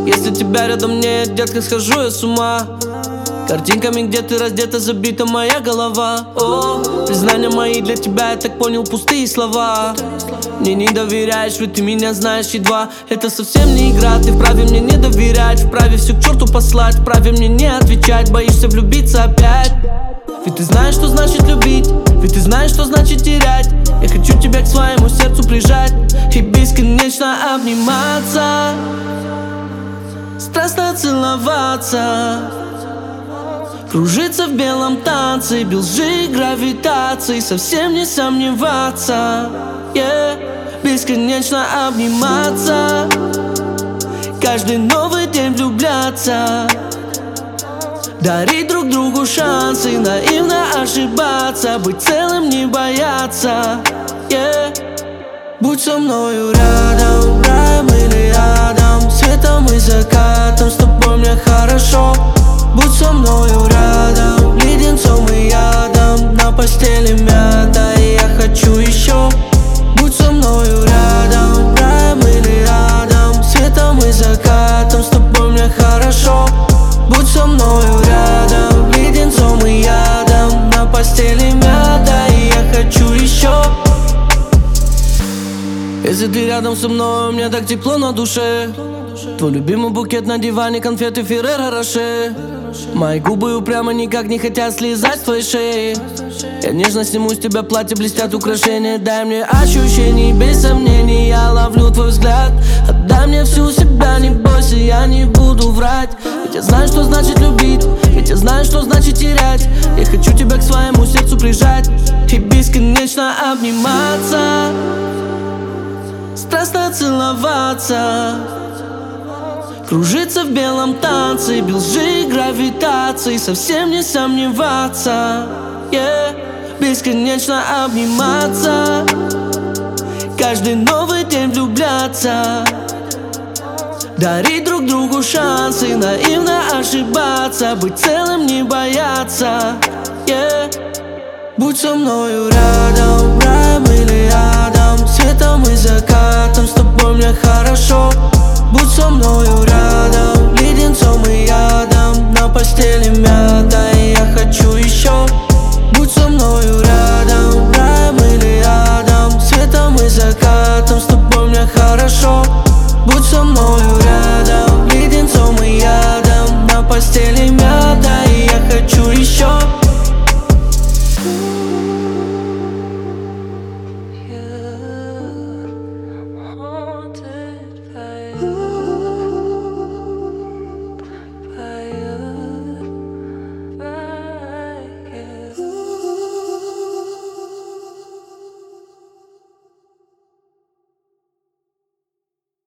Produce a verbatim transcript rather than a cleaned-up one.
Если тебя рядом нет, детка, схожу я с ума. Картинками, где ты раздета, забита моя голова. О, признания мои для тебя, я так понял, пустые слова. Мне не доверяешь, ведь ты меня знаешь едва. Это совсем не игра, ты вправе мне не доверять. Вправе все к черту послать, вправе мне не отвечать. Боишься влюбиться опять. Ведь ты знаешь, что значит любить, ведь ты знаешь, что значит терять. Я хочу тебя к своему сердцу прижать и бесконечно обниматься, страстно целоваться, кружиться в белом танце, без лжи гравитации, совсем не сомневаться, yeah. Бесконечно обниматься, каждый новый день влюбляться, дарить друг другу шансы, наивно ошибаться, быть целым, не бояться, yeah. Будь со мною рядом, раем или адом, светом и закатом, с тобой мне хорошо. Будь со мною рядом, леденцом и ядом, на постели мята, и я хочу еще. Будь со мною рядом, раем или адом, светом и закатом, с тобой мне хорошо. Будь со мною рядом, леденцом и ядом, на постели мята, и я хочу еще. Если ты рядом со мной, мне так тепло на душе. Твой любимый букет на диване, конфеты Ферреро Роше. Мои губы упрямо никак не хотят слезать с твоей шеи. Я нежно сниму с тебя платье, блестят украшения. Дай мне ощущений, без сомнений, я ловлю твой взгляд. Отдай мне всю себя, не бойся, я не буду врать. Ведь я знаю, что значит любить, ведь я знаю, что значит терять. Я хочу тебя к своему сердцу прижать и бесконечно обниматься, страстно целоваться, кружиться в белом танце, без лжи гравитации, совсем не сомневаться, yeah. Бесконечно обниматься, каждый новый день влюбляться, дарить друг другу шансы, наивно ошибаться, быть целым, не бояться, yeah. Будь со мною рядом, раем или адом, светом и закатом, с тобой мне хорошо. Будь со мною рядом, леденцом и ядом, на постели